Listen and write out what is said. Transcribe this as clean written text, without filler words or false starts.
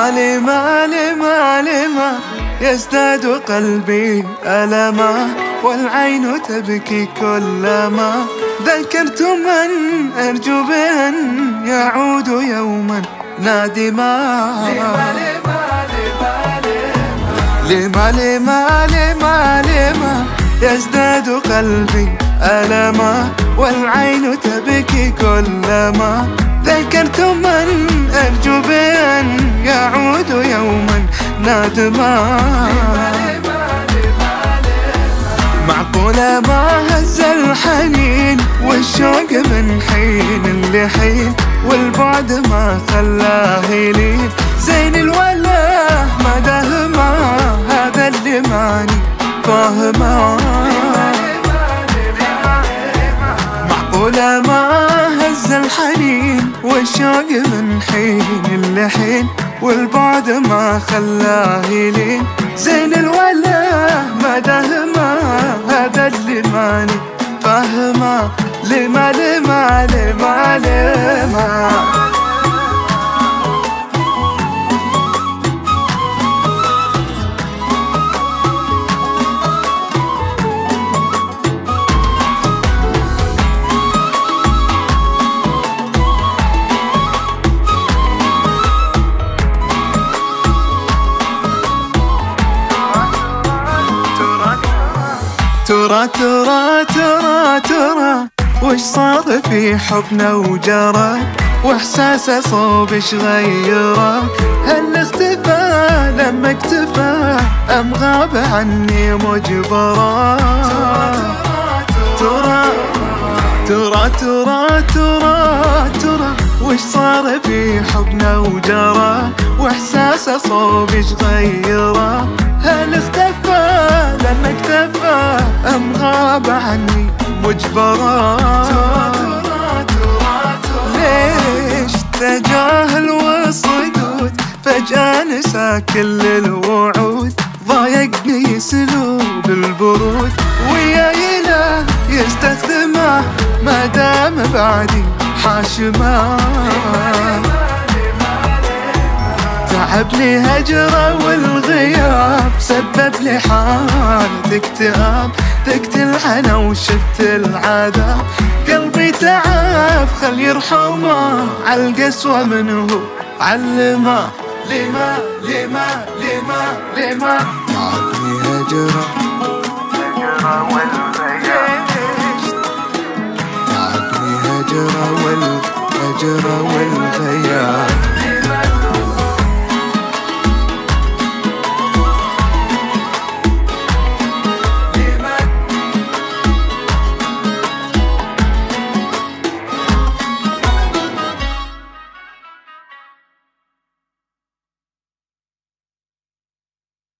لما يزداد قلبي ألما، والعين تبكي كلما ذكرت من أرجو بأن يعود يوما نادما. لما يزداد قلبي ألما، والعين تبكي كلما ذكرت من أرجو بأن يعود يوما نادما. معقولة ما هز الحنين والشوق من حين لحين، والبعد ما خلاه يلين زين الوله ما دهما، هذا اللي ماني فاهمه. معقولة ما هز الحنين والشوق من حين لحين، والبعد ما خلاه يلين زين الوله ما دهما، هذا اللي ماني فاهمه. لما ترى وش صار في حبنا وجرى، واحساسه صوب ايش غيره، هل اختفى لما اكتفى ام غاب عني مجبرا. ترى وش صار في حبنا وجرى، واحساسه صوب ايش غيره، هل اختفى لما اكتفى ام غاب عني مجبرا. ليش تجاهل والصدود فجأة نسى كل الوعود، ضايقني سلوب البرود ويا إله يستخدمه ما دام بعدي حاشمه. تعب لي هجره والغياب، سبب لي حالة اكتئاب، ذقت الحنا وشفت العذاب، قلبي تعب خل يرحمه، عالقسوة منه علمه. لما تعبني هجره والغياب، تعبني هجره والغياب.